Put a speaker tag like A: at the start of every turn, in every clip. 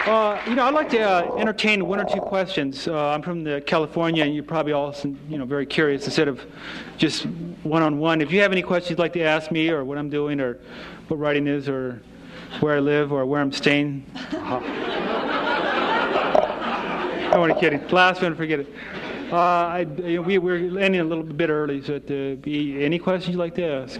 A: I'd like to entertain one or two questions. I'm from California, and you're probably all, very curious. Instead of just one-on-one, if you have any questions you'd like to ask me, or what I'm doing, or what writing is, or where I live, or where I'm staying. I want to kid you. Last one, forget it. We're ending a little bit early, so any questions you'd like to ask?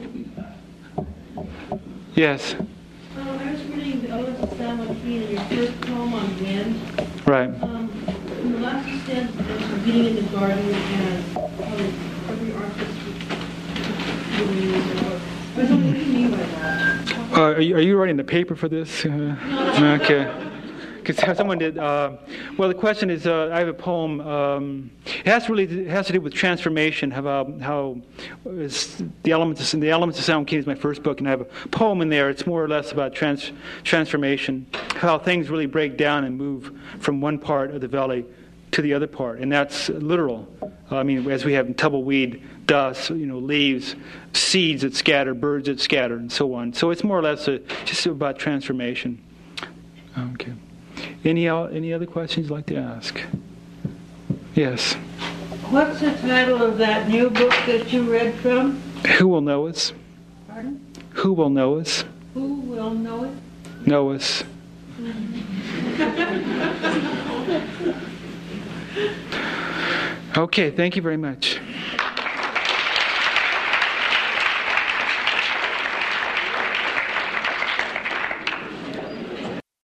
A: Yes.
B: I was reading the Odes of San Joaquin in your first poem on wind.
A: Right.
B: In the last stanza, there's being in the garden and every artist. I was wondering, what do you mean by that?
A: Are you writing the paper for this? Okay. Because someone did. The question is, I have a poem. It has to do with transformation. How is the elements of San Joaquin is my first book, and I have a poem in there. It's more or less about transformation, how things really break down and move from one part of the valley to the other part, and that's literal. As we have tumbleweed, dust, leaves, seeds that scatter, birds that scatter, and so on. So it's more or less just about transformation. Okay. Any other questions you'd like to ask? Yes.
B: What's the title of that new book that you read from?
A: Who Will Know Us?
B: Pardon?
A: Who Will Know Us?
B: Who will know it?
A: Know us. Okay, thank you very much.